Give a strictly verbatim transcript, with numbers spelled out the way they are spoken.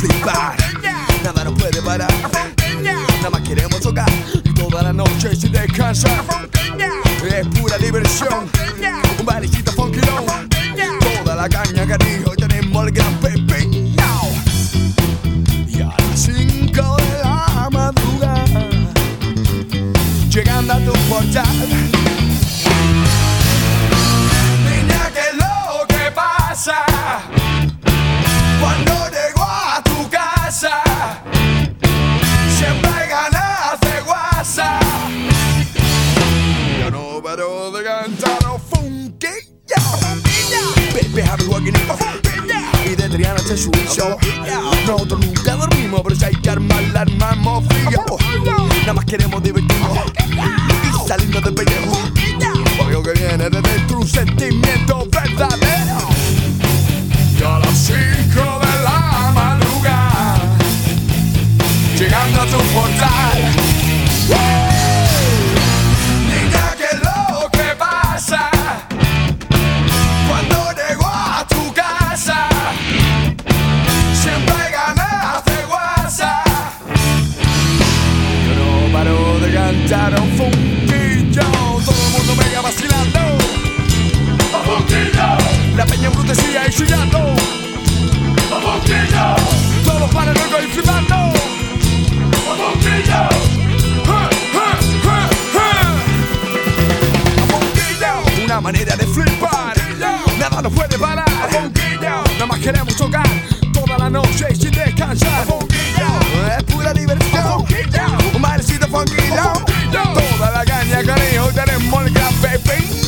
flipar. Nada nos puede parar. Nada más queremos tocar toda la noche sin descansar. Es pura diversión, un bailecito funkilón. Toda la caña que dijo tenemos el gran Pepe. Y a las cinco de la madrugada, llegando a tu portal. Niña, ¿qué es lo que pasa? Cuando llego a tu casa, siempre hay ganas de WhatsApp. Yo no paro de cantar los funky, yo. Pepe Javi Guaquinito y de Triana se suizo. Nosotros nunca dormimos, pero si hay que armar la armamos frío. Nada más queremos divertirnos y salirnos del pellejo. Porque que viene de dentro un sentimiento verdadero. Y a las cinco de la madrugada, llegando a tu portal. Niña, ¿qué es lo que pasa? Cuando llego a tu casa, siempre hay ganas de WhatsApp. Yo no paro de cantar un funquillo. Todo el mundo mega vacilando. Un funquillo. La peña embrutecida y chillando. Un funquillo. Todos para luego y flipando. Un funquillo. Una manera de flipar, nada nos puede parar. Nada más queremos tocar toda la noche sin descansar. Es pura diversión, un bailecito funky. Toda la caña, cariño, tenemos el gran Pepe.